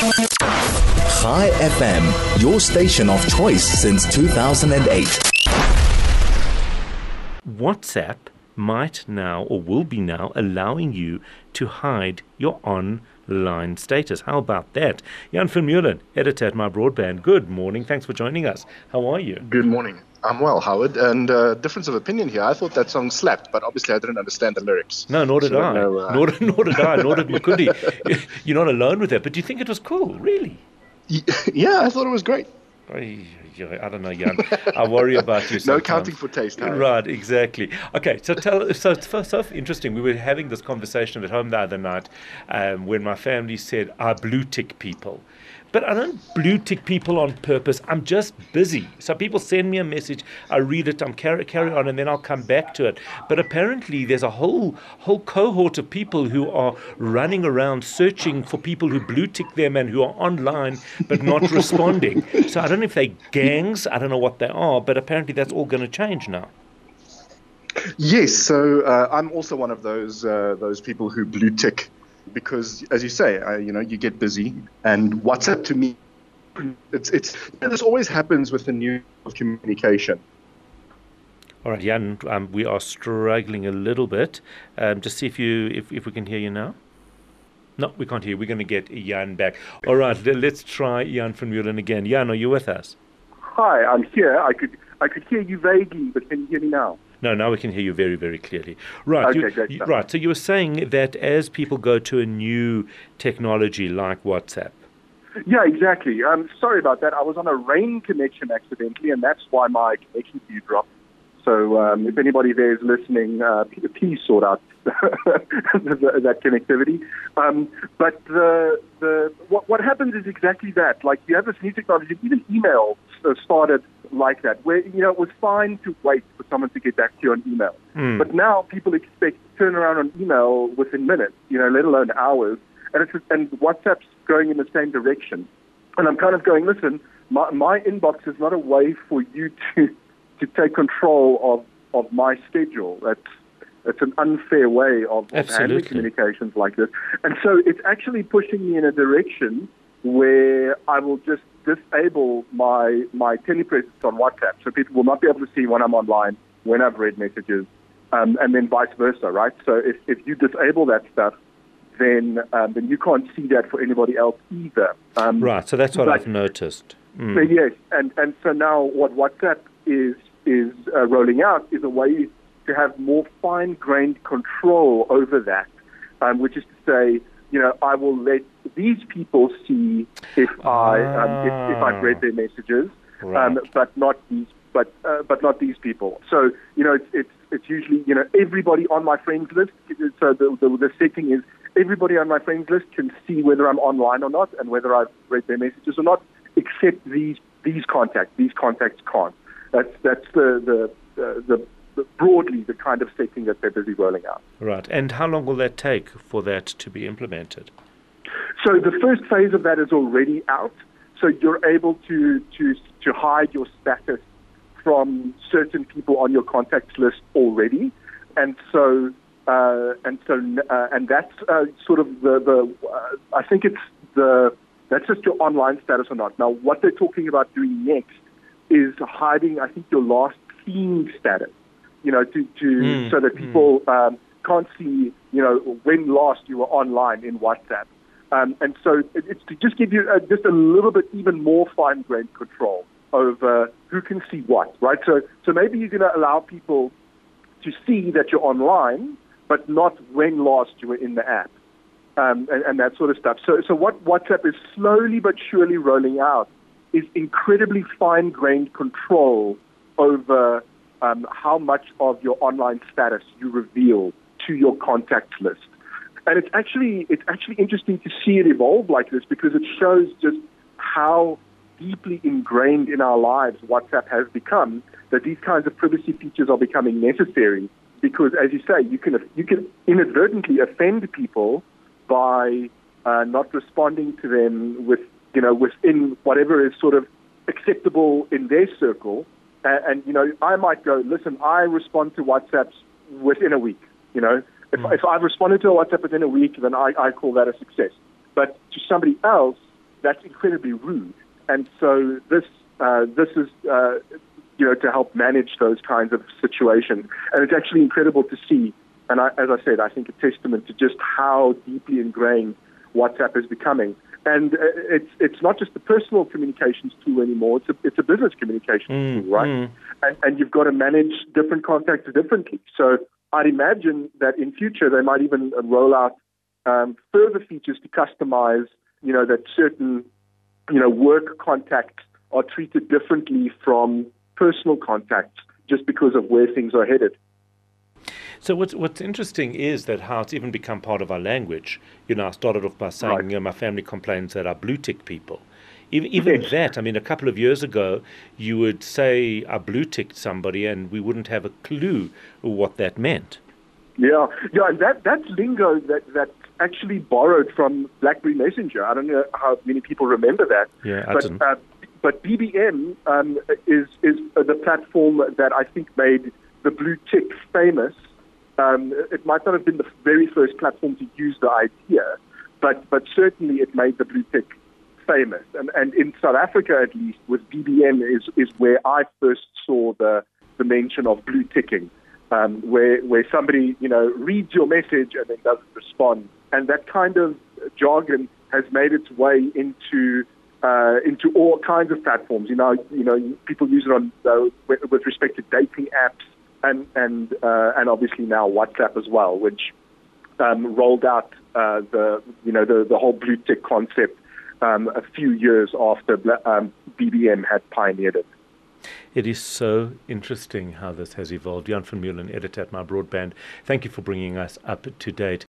Chai FM, your station of choice since 2008. WhatsApp might now or will be now allowing you to hide your online status. How about that? Jan van Meulen, editor at My Broadband. Good morning. Thanks for joining us. How are you? Good morning. I'm well, Howard. And difference of opinion here. I thought that song slapped, but obviously I didn't understand the lyrics. No, nor did I. Nor did I. Nor did Makundi. You're not alone with that. But do you think it was cool? Really? Yeah, I thought it was great. I don't know, Jan. I worry about you sometimes. No counting for taste, Howard. Right, exactly. Okay, so so interesting. We were having this conversation at home the other night when my family said, I blue tick people. But I don't blue tick people on purpose. I'm just busy. So people send me a message, I read it, carry on, and then I'll come back to it. But apparently there's a whole cohort of people who are running around searching for people who blue tick them and who are online but not responding. So I don't know if they're gangs, I don't know what they are, but apparently that's all going to change now. Yes, so I'm also one of those people who blue tick. Because, as you say, you get busy, and WhatsApp to me, this always happens with the new communication. All right, Jan, we are struggling a little bit. Just see if we can hear you now. No, we can't hear you. We're going to get Jan back. All right, let's try Jan van Meulen again. Jan, are you with us? Hi, I'm here. I could hear you vaguely, but can you hear me now? No, now we can hear you very, very clearly. Right. Okay, great. Right. So you were saying that as people go to a new technology like WhatsApp. Yeah, exactly. Sorry about that. I was on a rain connection accidentally, and that's why my connection to you dropped. So if anybody there is listening, please sort out that connectivity. But what happens is exactly that. Like, you have this new technology, even email started like that, where it was fine to wait for someone to get back to you on email. But now people expect turnaround on email within minutes, let alone hours. And WhatsApp's going in the same direction. And I'm kind of going, listen, my inbox is not a way for you to take control of my schedule. It's an unfair way of handling communications like this. And so it's actually pushing me in a direction where I will just disable my telepresence on WhatsApp, so people will not be able to see when I'm online, when I've read messages, and then vice versa, right? So if you disable that stuff, then you can't see that for anybody else either. Right, so that's what I've noticed. So yes, and so now what WhatsApp is rolling out is a way to have more fine-grained control over that, which is to say, I will let these people see if I've read their messages, right. but not these people. So it's usually everybody on my friends list. So the setting is everybody on my friends list can see whether I'm online or not and whether I've read their messages or not, except these contacts. These contacts can't. That's the broadly the kind of setting that they're busy rolling out. Right. And how long will that take for that to be implemented? So the first phase of that is already out. So you're able to hide your status from certain people on your contacts list already, and that's sort of the I think it's that's just your online status or not. Now, what they're talking about doing next is hiding, I think, your last seen status. So that people can't see, when last you were online in WhatsApp. And so it's to just give you just a little bit even more fine-grained control over who can see what, right? So maybe you're going to allow people to see that you're online, but not when last you were in the app, and that sort of stuff. So what WhatsApp is slowly but surely rolling out is incredibly fine-grained control over how much of your online status you reveal to your contacts list. And it's actually interesting to see it evolve like this, because it shows just how deeply ingrained in our lives WhatsApp has become, that these kinds of privacy features are becoming necessary. Because, as you say, you can inadvertently offend people by not responding to them within whatever is sort of acceptable in their circle. And I might go, listen, I respond to WhatsApps within a week. If I've responded to a WhatsApp within a week, then I call that a success. But to somebody else, that's incredibly rude. And so this is to help manage those kinds of situations. And it's actually incredible to see. And as I said, I think a testament to just how deeply ingrained WhatsApp is becoming. And it's not just a personal communications tool anymore. It's a business communications tool, right? And you've got to manage different contacts differently. So I'd imagine that in future they might even roll out further features to customize, that certain, work contacts are treated differently from personal contacts just because of where things are headed. So what's interesting is that how it's even become part of our language. I started off by saying, Right. my family complains that I blue tick people. Even Yes. that, a couple of years ago, you would say I blue ticked somebody and we wouldn't have a clue what that meant. Yeah, and that's lingo that actually borrowed from BlackBerry Messenger. I don't know how many people remember that. Yeah, I but, didn't. But BBM is the platform that I think made the blue tick famous. It might not have been the very first platform to use the idea, but certainly it made the blue tick famous. And in South Africa, at least, with BBM is where I first saw the mention of blue ticking, where somebody reads your message and then doesn't respond, and that kind of jargon has made its way into all kinds of platforms. People use it on with respect to dating apps. And obviously now WhatsApp as well, which rolled out the whole blue tick concept a few years after BBM had pioneered it. It is so interesting how this has evolved. Jan van Meulen, editor at My Broadband, thank you for bringing us up to date.